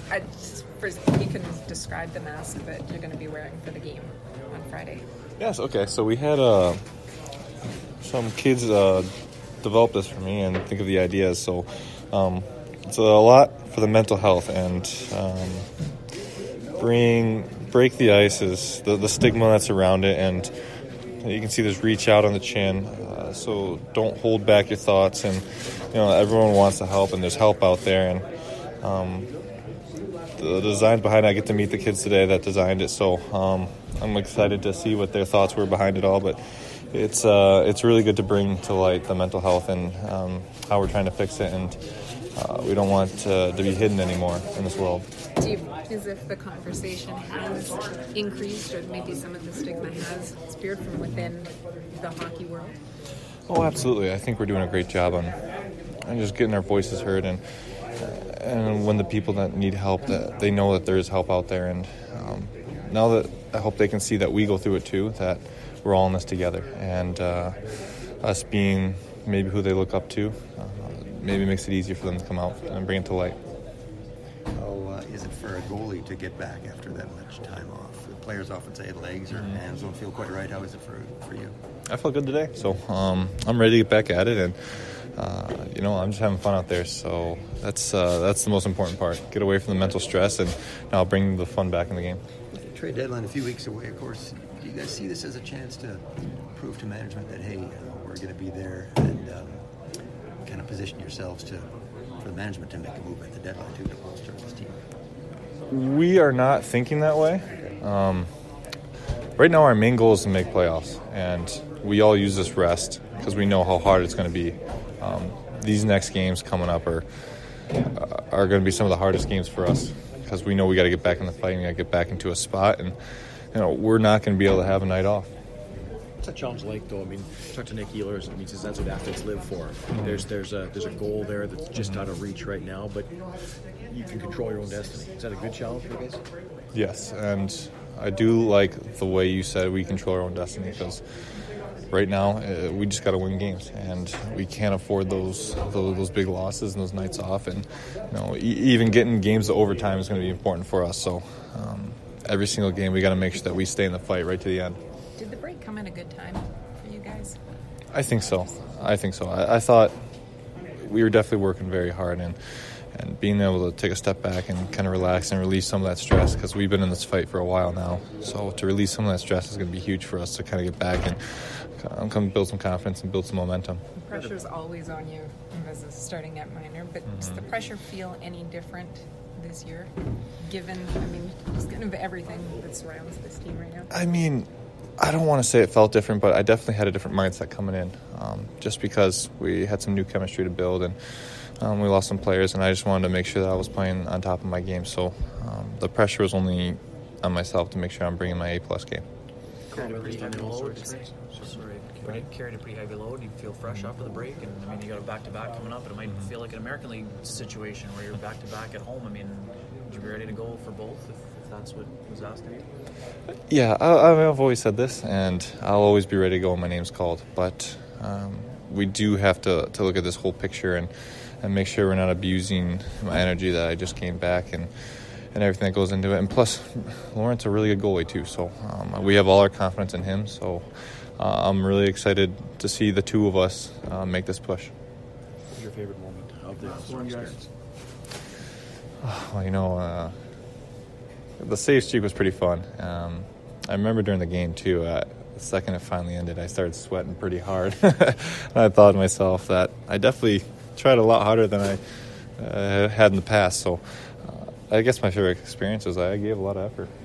First, you can describe the mask that you're going to be wearing for the game on Friday. Yes, okay. So we had some kids develop this for me and think of the ideas. So it's a lot for the mental health and break the ice is the stigma that's around it, and you can see there's reach out on the chin. So don't hold back your thoughts, and everyone wants to help, and there's help out there. And the design behind it, I get to meet the kids today that designed it, so I'm excited to see what their thoughts were behind it all. But it's really good to bring to light the mental health and how we're trying to fix it, and we don't want to be hidden anymore in this world. Do you feel as if the conversation has increased, or maybe some of the stigma has disappeared from within the hockey world? Oh, absolutely. I think we're doing a great job on just getting our voices heard, and when the people that need help, that they know that there is help out there. And now that I hope they can see that we go through it too, that we're all in this together, and us being maybe who they look up to, maybe makes it easier for them to come out and bring it to light. How is it for a goalie to get back after that much time off? The players often say legs or hands don't feel quite right. How is it for you? I felt good today, so I'm ready to get back at it, and I'm just having fun out there. So that's the most important part. Get away from the mental stress, and now bring the fun back in the game. With the trade deadline a few weeks away, of course, do you guys see this as a chance to prove to management that, hey, we're going to be there, and kind of position yourselves for the management to make a move at the deadline too to bolster this team? We are not thinking that way. Right now our main goal is to make playoffs, and we all use this rest because we know how hard it's going to be. These next games coming up are going to be some of the hardest games for us because we know we got to get back in the fight and we got to get back into a spot, and we're not going to be able to have a night off. What's that challenge like, though? I mean, talk to Nick Ehlers. I mean, says that's what athletes live for. There's a goal there that's just out of reach right now, but you can control your own destiny. Is that a good challenge for you guys? Yes, and I do like the way you said we control our own destiny, because right now we just got to win games, and we can't afford those big losses and those nights off. And even getting games to overtime is going to be important for us. So every single game we got to make sure that we stay in the fight right to the end. Did the break come at a good time for you guys? I think so. I thought we were definitely working very hard, and being able to take a step back and kind of relax and release some of that stress, because we've been in this fight for a while now. So to release some of that stress is going to be huge for us to kind of get back and come build some confidence and build some momentum. The pressure's always on you as a starting net minor, but does the pressure feel any different this year, given, just kind of everything that surrounds this team right now? I don't want to say it felt different, but I definitely had a different mindset coming in, just because we had some new chemistry to build, and we lost some players, and I just wanted to make sure that I was playing on top of my game. So the pressure was only on myself to make sure I'm bringing my A-plus game. Carried a pretty heavy load. Carried a pretty heavy load. You feel fresh after the break, and you got a back-to-back coming up, but it might feel like an American League situation where you're back-to-back at home. Would you be ready to go for both if that's what was asked of you? Yeah, I've always said this, and I'll always be ready to go when my name's called. But we do have to look at this whole picture and make sure we're not abusing my energy that I just came back and everything that goes into it. And plus, Laurent's a really good goalie too, so we have all our confidence in him. So I'm really excited to see the two of us make this push. What's your favorite moment of the experience? Well, the save streak was pretty fun. I remember during the game too, the second it finally ended, I started sweating pretty hard. And I thought to myself that I definitely tried a lot harder than I had in the past. So I guess my favorite experience was I gave a lot of effort.